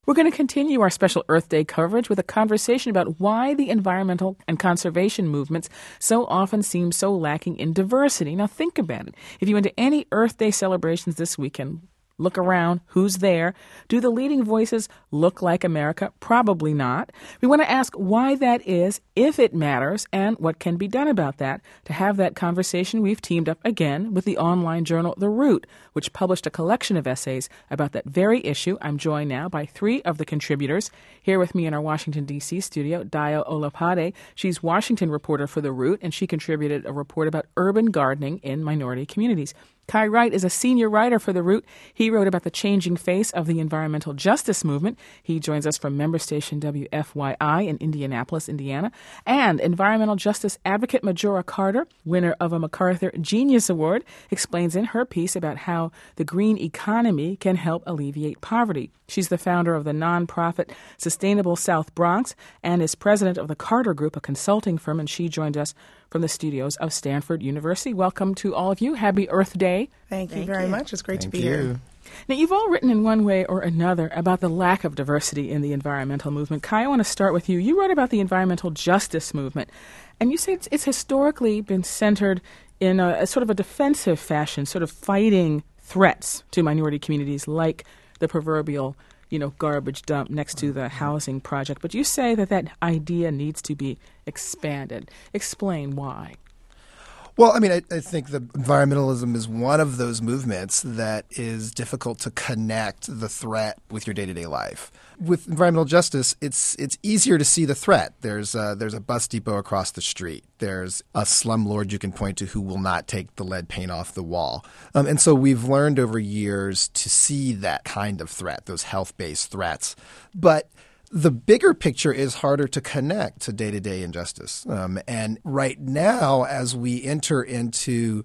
We're going to continue our special Earth Day coverage with a conversation about why the environmental and conservation movements so often seem so lacking in diversity. Now, think about it. If you went to any Earth Day celebrations this weekend, look around. Who's there? Do the leading voices look like America? Probably not. We want to ask why that is, if it matters, and what can be done about that. To have that conversation, we've teamed up again with the online journal The Root, which published a collection of essays about that very issue. I'm joined now by three of the contributors. Here with me in our Washington, D.C. studio, Dayo Olopade. She's Washington reporter for The Root, and she contributed a report about urban gardening in minority communities. Kai Wright is a senior writer for The Root. He wrote about the changing face of the environmental justice movement. He joins us from member station WFYI in Indianapolis, Indiana. And environmental justice advocate Majora Carter, winner of a MacArthur Genius Award, explains in her piece about how the green economy can help alleviate poverty. She's the founder of the nonprofit Sustainable South Bronx and is president of the Carter Group, a consulting firm, and she joined us from the studios of Stanford University. Welcome to all of you. Happy Earth Day. Thank you very much. It's great to be here. Now, you've all written in one way or another about the lack of diversity in the environmental movement. Kai, I want to start with you. You wrote about the environmental justice movement, and you say it's historically been centered in a sort of a defensive fashion, sort of fighting threats to minority communities like the proverbial garbage dump next to the housing project. But you say that idea needs to be expanded. Explain why. Well, I mean, I think that environmentalism is one of those movements that is difficult to connect the threat with your day-to-day life. With environmental justice, it's easier to see the threat. There's a bus depot across the street. There's a slumlord you can point to who will not take the lead paint off the wall. And so we've learned over years to see that kind of threat, those health-based threats. But the bigger picture is harder to connect to day-to-day injustice. And right now, as we enter into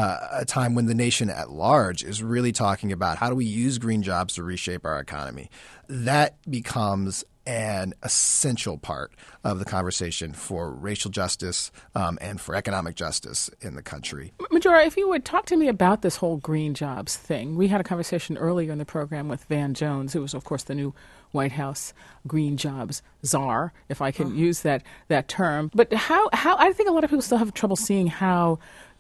a time when the nation at large is really talking about how do we use green jobs to reshape our economy, that becomes an essential part of the conversation for racial justice and for economic justice in the country. Majora, if you would talk to me about this whole green jobs thing. We had a conversation earlier in the program with Van Jones, who was, of course, the new White House green jobs czar, if I can use that term. But how I think a lot of people still have trouble seeing how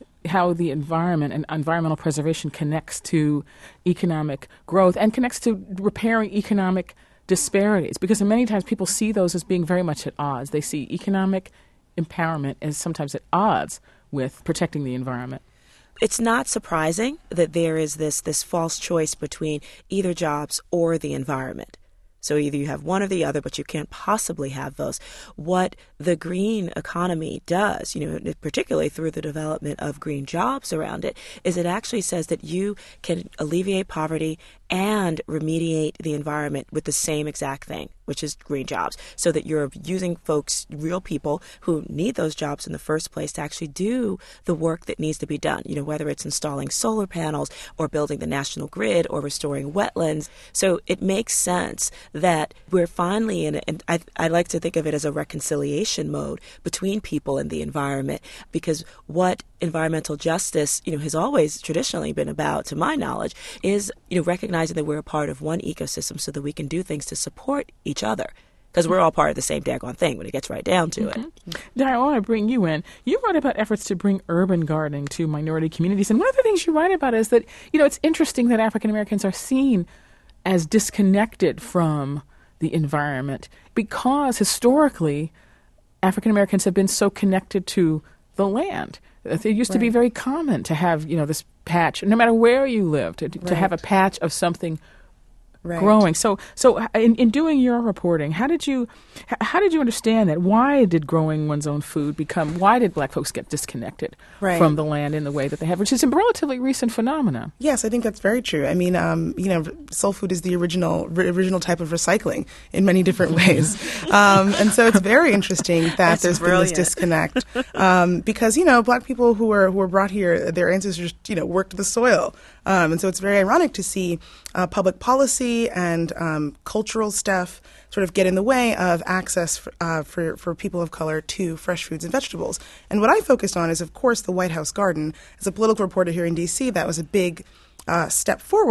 the environment and environmental preservation connects to economic growth and connects to repairing economic disparities, because many times people see those as being very much at odds. They see economic empowerment as sometimes at odds with protecting the environment. It's not surprising that there is this false choice between either jobs or the environment. So either you have one or the other, but you can't possibly have those. What the green economy does, particularly through the development of green jobs around it, is it actually says that you can alleviate poverty and remediate the environment with the same exact thing, which is green jobs, so that you're using folks, real people who need those jobs in the first place to actually do the work that needs to be done, whether it's installing solar panels or building the national grid or restoring wetlands. So it makes sense that we're finally in, and I like to think of it as a reconciliation mode between people and the environment, because what environmental justice, has always traditionally been about, to my knowledge, is, recognizing that we're a part of one ecosystem so that we can do things to support each other. Because we're all part of the same daggone thing when it gets right down to it. Dayo, I want to bring you in. You wrote about efforts to bring urban gardening to minority communities. And one of the things you write about is that, it's interesting that African Americans are seen as disconnected from the environment because historically African Americans have been so connected to the land. It used to be very common to have, this patch, no matter where you lived, to have a patch of something growing. So in doing your reporting, how did you understand that? Why did growing one's own food why did Black folks get disconnected from the land in the way that they have, which is a relatively recent phenomenon? Yes, I think that's very true. I mean, soul food is the original type of recycling in many different ways. And so it's very interesting that there's been this disconnect because, Black people who were brought here, their ancestors, worked the soil. And so it's very ironic to see public policy and cultural stuff sort of get in the way of access for people of color to fresh foods and vegetables. And what I focused on is, of course, the White House garden. As a political reporter here in D.C., that was a big step forward.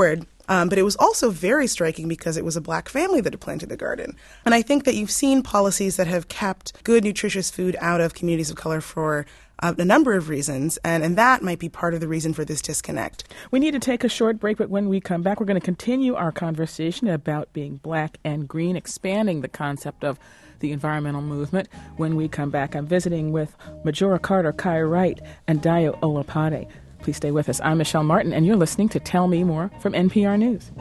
But it was also very striking because it was a black family that had planted the garden. And I think that you've seen policies that have kept good, nutritious food out of communities of color for a number of reasons, and that might be part of the reason for this disconnect. We need to take a short break, but when we come back, we're going to continue our conversation about being black and green, expanding the concept of the environmental movement. When we come back, I'm visiting with Majora Carter, Kai Wright, and Dayo Olopade. Please stay with us. I'm Michelle Martin, and you're listening to Tell Me More from NPR News.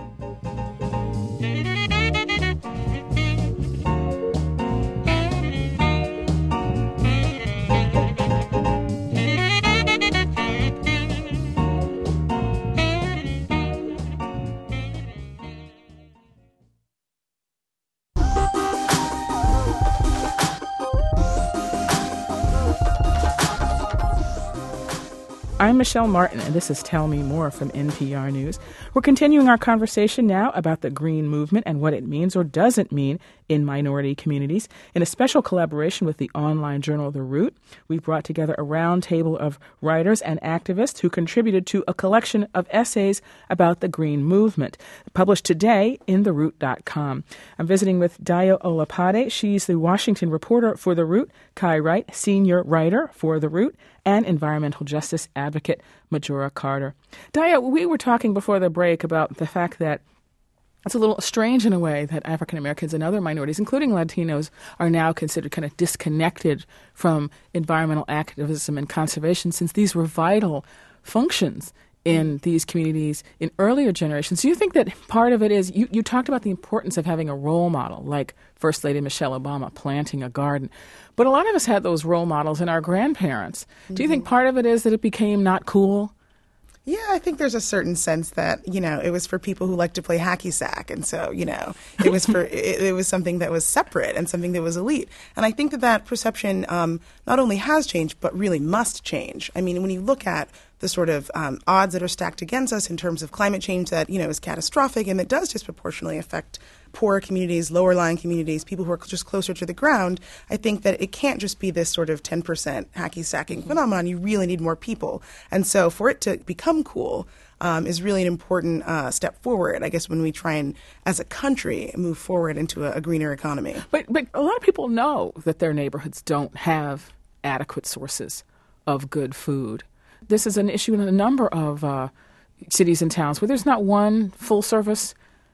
I'm Michelle Martin, and this is Tell Me More from NPR News. We're continuing our conversation now about the green movement and what it means or doesn't mean in minority communities. In a special collaboration with the online journal The Root, we brought together a roundtable of writers and activists who contributed to a collection of essays about the green movement, published today in theroot.com. I'm visiting with Dayo Olopade. She's the Washington reporter for The Root, Kai Wright, senior writer for The Root, and environmental justice advocate Majora Carter. Dayo, we were talking before the break about the fact that it's a little strange in a way that African Americans and other minorities, including Latinos, are now considered kind of disconnected from environmental activism and conservation, since these were vital functions in these communities in earlier generations. Do you think that part of it is, you talked about the importance of having a role model, like First Lady Michelle Obama planting a garden, but a lot of us had those role models in our grandparents. Mm-hmm. Do you think part of it is that it became not cool? Yeah, I think there's a certain sense that, it was for people who like to play hacky sack. And so, it was for it was something that was separate and something that was elite. And I think that perception not only has changed, but really must change. I mean, when you look at the sort of odds that are stacked against us in terms of climate change that, is catastrophic and that does disproportionately affect poorer communities, lower-lying communities, people who are just closer to the ground, I think that it can't just be this sort of 10% hacky-sacking phenomenon. You really need more people. And so for it to become cool is really an important step forward, I guess, when we try and, as a country, move forward into a greener economy. But a lot of people know that their neighborhoods don't have adequate sources of good food. This is an issue in a number of cities and towns where there's not one full-service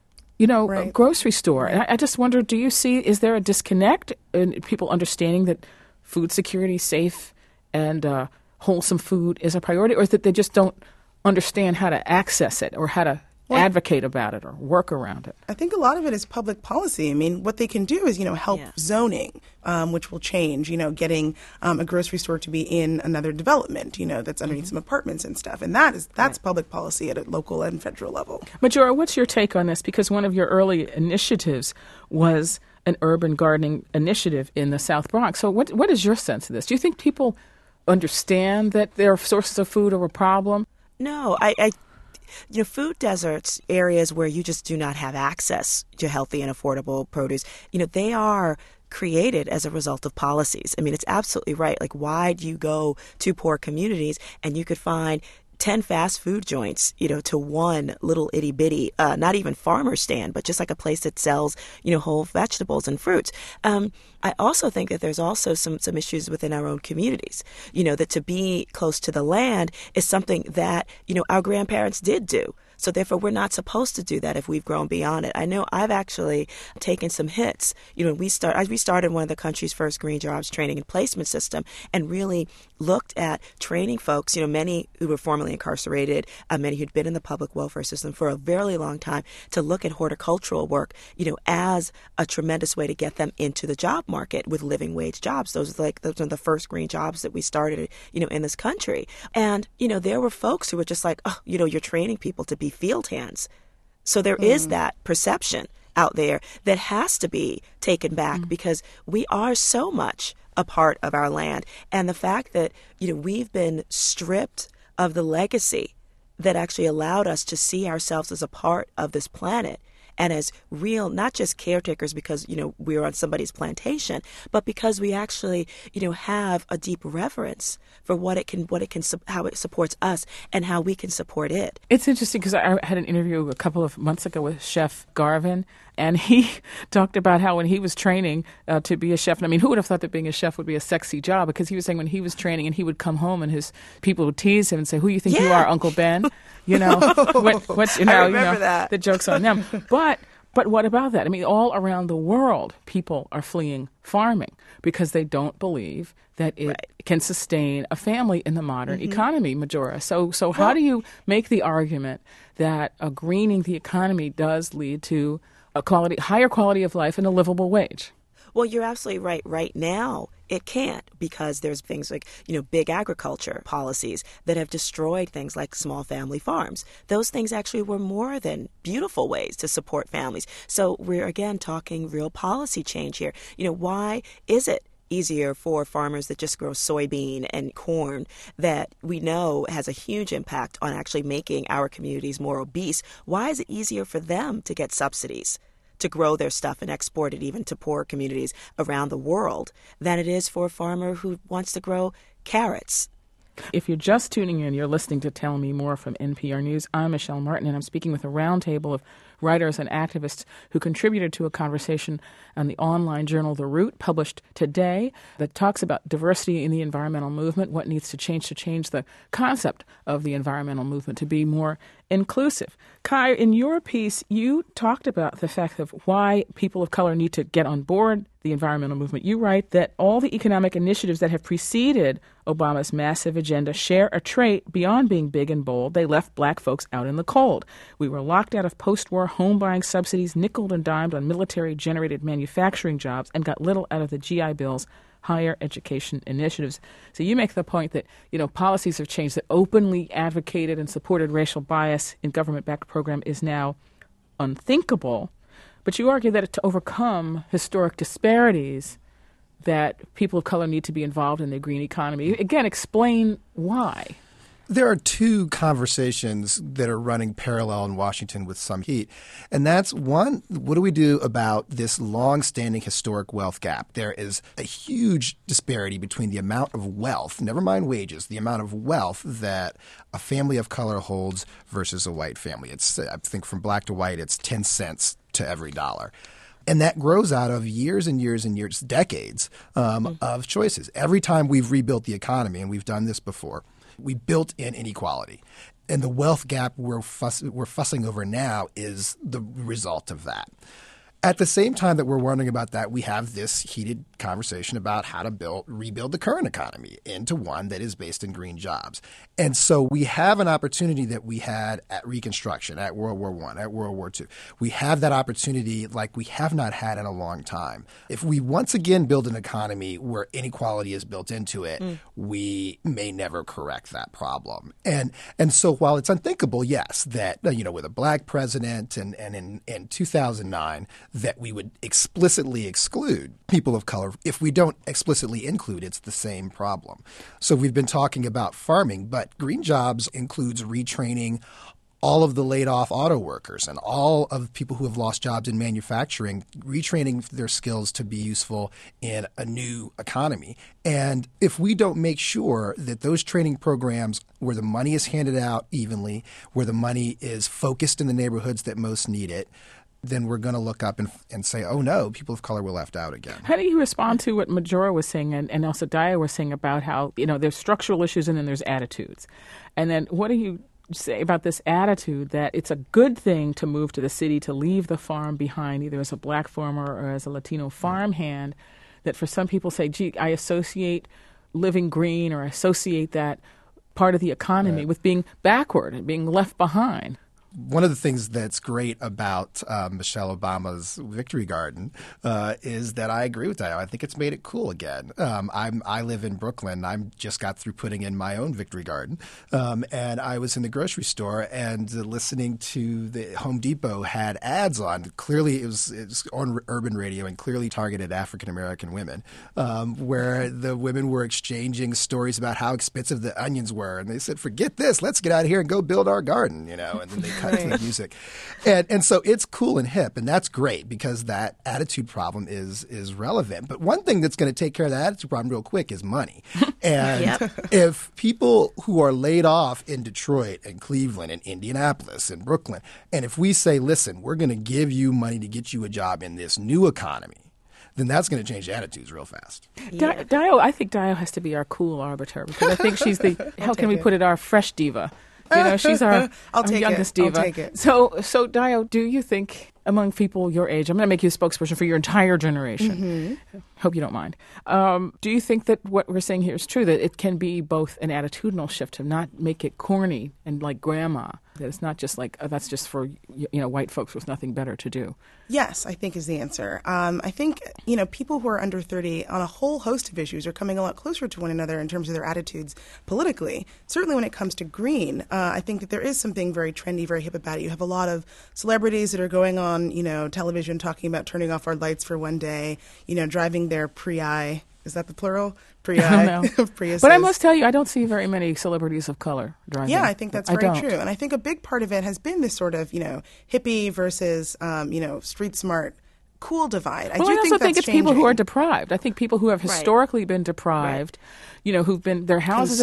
right. grocery store. And I just wonder, is there a disconnect in people understanding that food security, safe and wholesome food is a priority, or is that they just don't understand how to access it or how to advocate about it or work around it? I think a lot of it is public policy. I mean, what they can do is, help zoning, which will change, getting a grocery store to be in another development, that's underneath some apartments and stuff. And that's right. Public policy at a local and federal level. Majora, what's your take on this? Because one of your early initiatives was an urban gardening initiative in the South Bronx. So what is your sense of this? Do you think people understand that their sources of food are a problem? No, food deserts, areas where you just do not have access to healthy and affordable produce, they are created as a result of policies. I mean, it's absolutely right. Like, why do you go to poor communities and you could find 10 fast food joints, to one little itty bitty, not even farmer stand, but just like a place that sells, whole vegetables and fruits. I also think that there's also some issues within our own communities, that to be close to the land is something that, our grandparents did do. So therefore, we're not supposed to do that if we've grown beyond it. I know I've actually taken some hits. We started one of the country's first green jobs training and placement system and really looked at training folks, many who were formerly incarcerated, many who'd been in the public welfare system for a very long time, to look at horticultural work, as a tremendous way to get them into the job market with living wage jobs. Those are the first green jobs that we started, in this country. And, there were folks who were just like, oh, you're training people to be field hands. So there is that perception out there that has to be taken back because we are so much a part of our land. And the fact that, we've been stripped of the legacy that actually allowed us to see ourselves as a part of this planet and as real, not just caretakers because, we're on somebody's plantation, but because we actually, have a deep reverence for how it supports us and how we can support it. It's interesting because I had an interview a couple of months ago with Chef Garvin, and he talked about how when he was training to be a chef, and I mean, who would have thought that being a chef would be a sexy job? Because he was saying when he was training and he would come home and his people would tease him and say, "Who you think you are, Uncle Ben?" What's I remember that. The joke's on them. But what about that? I mean, all around the world, people are fleeing farming because they don't believe that it can sustain a family in the modern economy, Majora. So how do you make the argument that greening the economy does lead to higher quality of life and a livable wage? Well, you're absolutely right. Right now, it can't because there's things like, big agriculture policies that have destroyed things like small family farms. Those things actually were more than beautiful ways to support families. So we're, again, talking real policy change here. Why is it easier for farmers that just grow soybean and corn that we know has a huge impact on actually making our communities more obese? Why is it easier for them to get subsidies to grow their stuff and export it even to poor communities around the world than it is for a farmer who wants to grow carrots? If you're just tuning in, you're listening to Tell Me More from NPR News. I'm Michelle Martin, and I'm speaking with a roundtable of writers and activists who contributed to a conversation on the online journal The Root, published today, that talks about diversity in the environmental movement, what needs to change the concept of the environmental movement to be more inclusive. Kai, in your piece, you talked about the fact of why people of color need to get on board the environmental movement. You write that all the economic initiatives that have preceded Obama's massive agenda share a trait beyond being big and bold. They left black folks out in the cold. We were locked out of post-war home buying subsidies, nickeled and dimed on military-generated manufacturing jobs, and got little out of the GI Bill's higher education initiatives. So you make the point that, policies have changed, that openly advocated and supported racial bias in government-backed program is now unthinkable. But you argue that to overcome historic disparities, that people of color need to be involved in the green economy. Again, explain why. There are two conversations that are running parallel in Washington with some heat. And that's one, what do we do about this long-standing historic wealth gap? There is a huge disparity between the amount of wealth, never mind wages, the amount of wealth that a family of color holds versus a white family. It's, I think from black to white, it's 10 cents to every dollar. And that grows out of years and years and years, decades of choices. Every time we've rebuilt the economy, and we've done this before, we built in inequality. And the wealth gap we're fussing over now is the result of that. At the same time that we're wondering about that, we have this heated conversation about how to rebuild the current economy into one that is based in green jobs. And so we have an opportunity that we had at Reconstruction, at World War I, at World War II. We have that opportunity like we have not had in a long time. If we once again build an economy where inequality is built into it, we may never correct that problem. And so while it's unthinkable, yes, that with a black president and in 2009, that we would explicitly exclude people of color. If we don't explicitly include, it's the same problem. So we've been talking about farming, but green jobs includes retraining all of the laid-off auto workers and all of people who have lost jobs in manufacturing, retraining their skills to be useful in a new economy. And if we don't make sure that those training programs where the money is handed out evenly, where the money is focused in the neighborhoods that most need it, then we're going to look up and say, oh, no, people of color were left out again. How do you respond to what Majora was saying and also Daya was saying about how, there's structural issues and then there's attitudes? And then what do you say about this attitude that it's a good thing to move to the city, to leave the farm behind, either as a black farmer or as a Latino farmhand, that for some people say, gee, I associate living green or associate that part of the economy with being backward and being left behind? One of the things that's great about Michelle Obama's Victory Garden is that I agree with that. I think it's made it cool again. I live in Brooklyn. I just got through putting in my own Victory Garden. And I was in the grocery store and listening to the Home Depot had ads on. Clearly, it was on urban radio and clearly targeted African-American women, where the women were exchanging stories about how expensive the onions were. And they said, forget this. Let's get out of here and go build our garden, And then they to the music. And so it's cool and hip, and that's great because that attitude problem is relevant. But one thing that's going to take care of that attitude problem real quick is money. And if people who are laid off in Detroit and Cleveland and Indianapolis and Brooklyn, and if we say, listen, we're going to give you money to get you a job in this new economy, then that's going to change attitudes real fast. Dio, I think Dio has to be our cool arbiter because I think she's the, how can we put it, our fresh diva. You know, she's our youngest diva. I'll take it. So Dio, do you think among people your age, I'm going to make you a spokesperson for your entire generation. Hope you don't mind. Do you think that what we're saying here is true, that it can be both an attitudinal shift to not make it corny and like grandma, that it's not just like, that's just for, white folks with nothing better to do? Yes, I think is the answer. I think, people who are under 30 on a whole host of issues are coming a lot closer to one another in terms of their attitudes politically. Certainly when it comes to green, I think that there is something very trendy, very hip about it. You have a lot of celebrities that are going on, television talking about turning off our lights for one day, driving their Prii. Is that the plural? Prii. Priuses. But I must tell you, I don't see very many celebrities of color driving. Yeah, I think that's very true. And I think a big part of it has been this sort of, hippie versus, street smart, cool divide. I also think it's changing. People who are deprived. I think people who have historically been deprived, who've been, their houses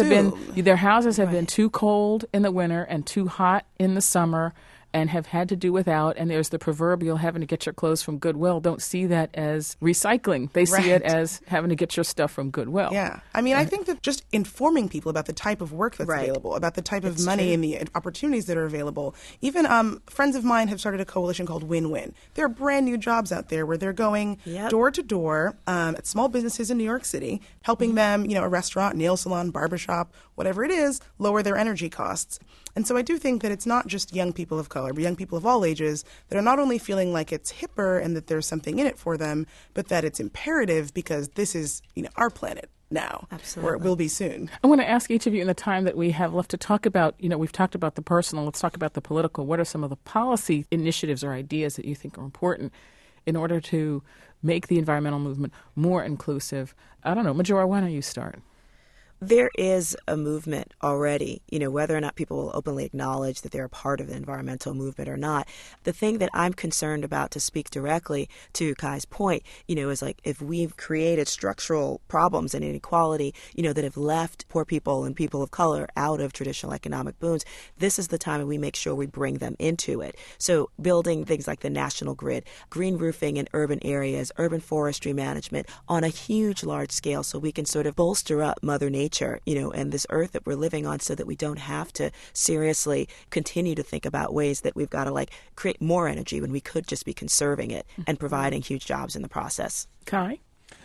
have been too cold in the winter and too hot in the summer, and have had to do without, and there's the proverbial having to get your clothes from Goodwill, don't see that as recycling. They see it as having to get your stuff from Goodwill. Yeah. I mean, I think that just informing people about the type of work that's available, about the type of money and the opportunities that are available. Even friends of mine have started a coalition called Win-Win. There are brand new jobs out there where they're going door to door at small businesses in New York City, helping them, a restaurant, nail salon, barbershop, whatever it is, lower their energy costs. And so I do think that it's not just young people of color, but young people of all ages that are not only feeling like it's hipper and that there's something in it for them, but that it's imperative because this is, our planet now, or it will be soon. I want to ask each of you in the time that we have left to talk about, we've talked about the personal, let's talk about the political. What are some of the policy initiatives or ideas that you think are important in order to make the environmental movement more inclusive? I don't know. Majora, why don't you start? There is a movement already, whether or not people will openly acknowledge that they're a part of the environmental movement or not. The thing that I'm concerned about, to speak directly to Kai's point, is like if we've created structural problems and inequality, that have left poor people and people of color out of traditional economic boons, this is the time that we make sure we bring them into it. So building things like the national grid, green roofing in urban areas, urban forestry management on a huge, large scale so we can sort of bolster up Mother Nature, and this earth that we're living on so that we don't have to seriously continue to think about ways that we've got to create more energy when we could just be conserving it and providing huge jobs in the process. Kai?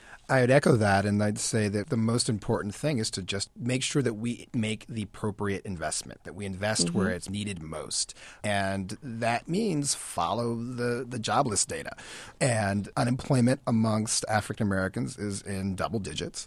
I would echo that, and I'd say that the most important thing is to just make sure that we make the appropriate investment, that we invest where it's needed most. And that means follow the jobless data. And unemployment amongst African Americans is in double digits.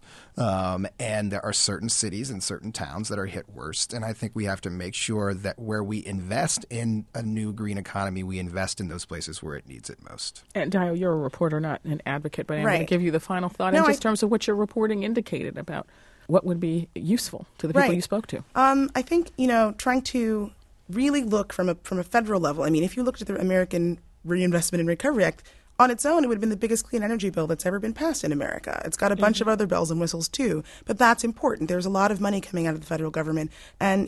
And there are certain cities and certain towns that are hit worst. And I think we have to make sure that where we invest in a new green economy, we invest in those places where it needs it most. And Dio, you're a reporter, not an advocate, but I'm going to give you the final thought in terms of what your reporting indicated about what would be useful to the people you spoke to. I think, trying to really look from a federal level. I mean, if you looked at the American Reinvestment and Recovery Act, on its own, it would have been the biggest clean energy bill that's ever been passed in America. It's got a bunch of other bells and whistles, too. But that's important. There's a lot of money coming out of the federal government. And,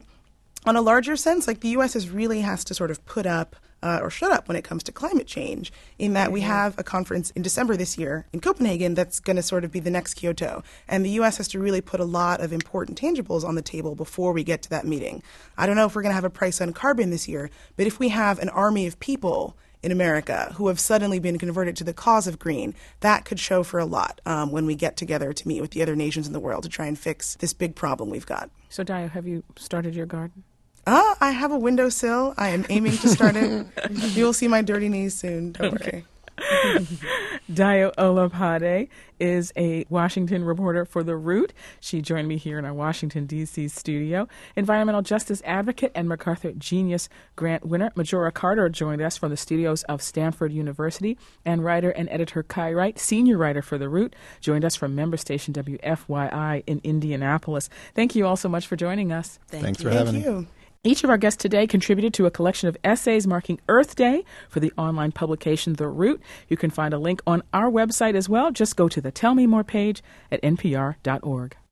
on a larger sense, the U.S. really has to sort of put up or shut up when it comes to climate change, in that we have a conference in December this year in Copenhagen that's going to sort of be the next Kyoto. And the U.S. has to really put a lot of important tangibles on the table before we get to that meeting. I don't know if we're going to have a price on carbon this year, but if we have an army of people in America who have suddenly been converted to the cause of green, that could show for a lot when we get together to meet with the other nations in the world to try and fix this big problem we've got. So, Dio, have you started your garden? I have a windowsill. I am aiming to start it. You'll see my dirty knees soon. Don't worry. Dio Olopade is a Washington reporter for The Root. She joined me here in our Washington, D.C. studio. Environmental justice advocate and MacArthur Genius Grant winner Majora Carter joined us from the studios of Stanford University. And writer and editor Kai Wright, senior writer for The Root, joined us from member station WFYI in Indianapolis. Thank you all so much for joining us. Thanks for having me. Each of our guests today contributed to a collection of essays marking Earth Day for the online publication The Root. You can find a link on our website as well. Just go to the Tell Me More page at npr.org.